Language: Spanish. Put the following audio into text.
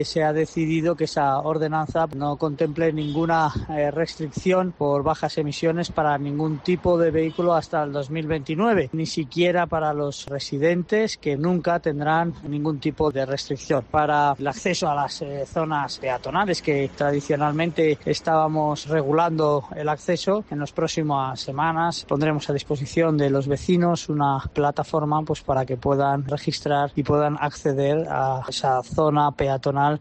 se ha decidido que esa ordenanza no contemple ninguna restricción por bajas emisiones para ningún tipo de vehículo hasta el 2029, ni siquiera para los residentes, que nunca tendrán ningún tipo de restricción. Para el acceso a las zonas peatonales, que tradicionalmente estábamos regulando el acceso, en las próximas semanas pondremos a disposición de los vecinos una plataforma para que puedan registrar y puedan acceder a esa zona peatonal